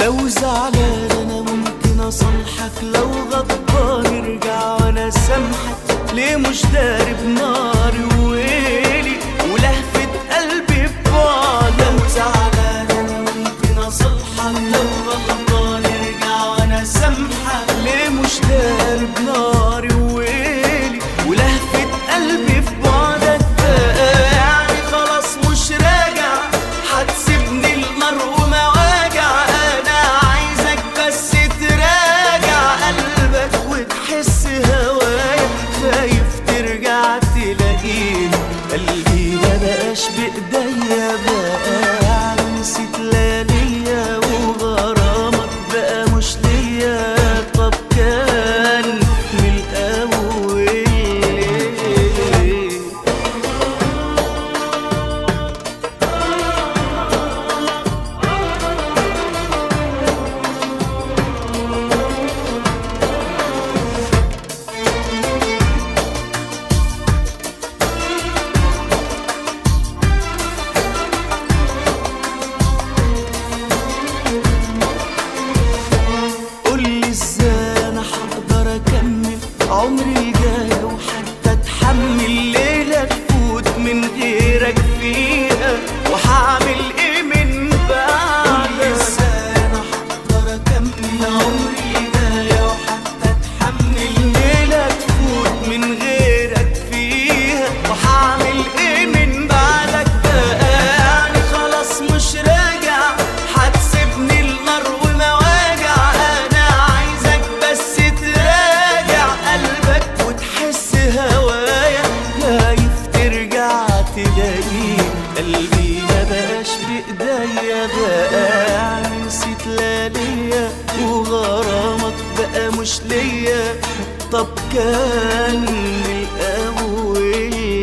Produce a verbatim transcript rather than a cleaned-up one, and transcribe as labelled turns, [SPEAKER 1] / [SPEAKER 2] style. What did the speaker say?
[SPEAKER 1] لو زعلان انا ممكن اصالحك، لو غضبان ارجع وانا سامحك. ليه مش داري بناري وويلي ولهفة قلبي ببعدك؟ لو زعلان انا ممكن اصالحك، لو غضبان ارجع وانا سامحك. ليه مش داري بناري وويلي ولهفة قلبي في بعدك؟ يعني خلاص مش راجع، هتسيبني النار ومواجع. انا عايزك بس تراجع قلبك وتحس هوايا، خايف ترجع تلاقيني قلبي مبقاش بايديا بقى. يعني نسيت لياليا وغرامك بقى مش ليا. طب كان من الاول ليه؟ قولي ازاي انا هقدر اكمل عمري الجاي وحتى اتحمل ليلة تفوت من غيرك فيها، وهعمل ايه من بعدك؟ قولي ازاي انا هقدر اكمل عمري الجاي وحتى اتحمل ليلة تفوت من غيرك فيها، وهعمل ايه من بعدك؟ يعني خلاص مش راجع، هتسيبني النار ومواجع. انا عايزك بس تراجع قلبك وتحس هوايا، خايف ترجع تلاقيني قلبي مبقاش بايديا بقى. يعني نسيت لياليا وغرامك بقى مش ليا. طب كان من الاول